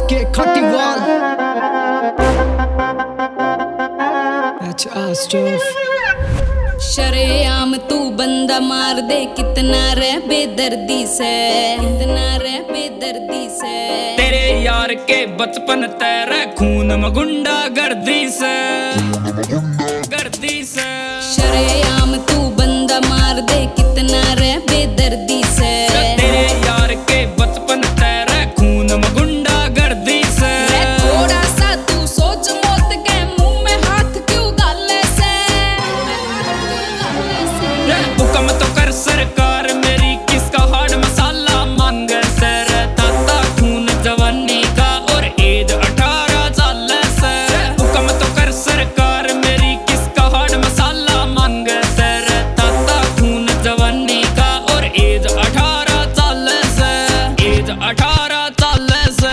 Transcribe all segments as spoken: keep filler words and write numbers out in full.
के खटीवाल शरेआम तू बंदा मार दे कितना रे बेदर्दी से, कितना रे बेदर्दी से। तेरे यार के बचपन तेरे खून में गुंडा गर्दी से, गर्दी से। शरेआम तू बंदा मार दे कितना रे बेदर्दी से। तेरे यार के बचपन तेरे खून में गुंडा गर्दी से। थोड़ा सा तू सोच मौत के मुंह में हाथ क्यों गाले से। हुक्म तो कर सरकार मेरी किसका हार्ड मसाला मांगे से। ताता खून जवानी का और एज अठारह साल से। हुक्म तो कर सरकार मेरी किसका हार्ड मसाला मांगे से। ताता खून जवानी का और एज अठारह साल से, एज अठारह साल से।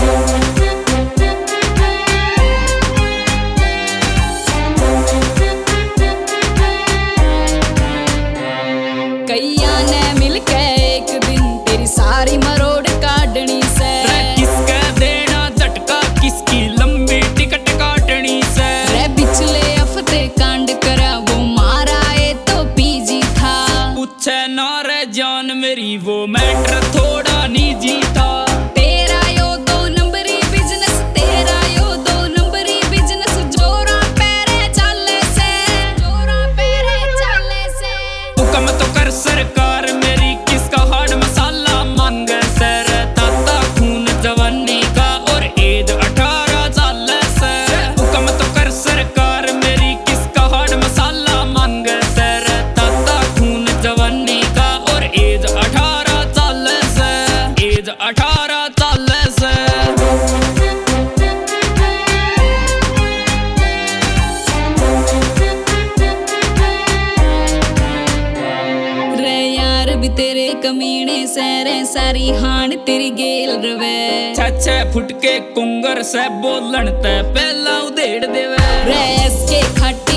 कैया ने मिलके एक दिन तेरी सारी मरोड़ काटनी से। किसका देना झटका किसकी लंबी टिकट काटनी से। रे पिछले हफ्ते कांड करा वो मारा है तो पीजी था। पूछे ना रे जान मेरी वो मैटर थोड़ा निजी था। तेरा यो दो नंबरी बिजनेस, तेरा यो दो नंबरी बिजनेस। जोरा पैरे चाले से, जोरा पैरे चाले से। हुक्म तो कर सरकार मेरी किसका हार्ड मसाला मांगे से। ताता खून जवानी का और एज अठारह साल से। हुक्म तो कर सरकार मेरी किसका हार्ड मसाला मांगे से। ताता खून जवानी का और एज अठारह साल से, एज अठारह साल से। रे यार भी तेरे कमीने से रे सारी हान तेरी गेल रवे। छे फुट के कुंगर से बोलन ते पहला उधेड़ देवे। रे इसके खट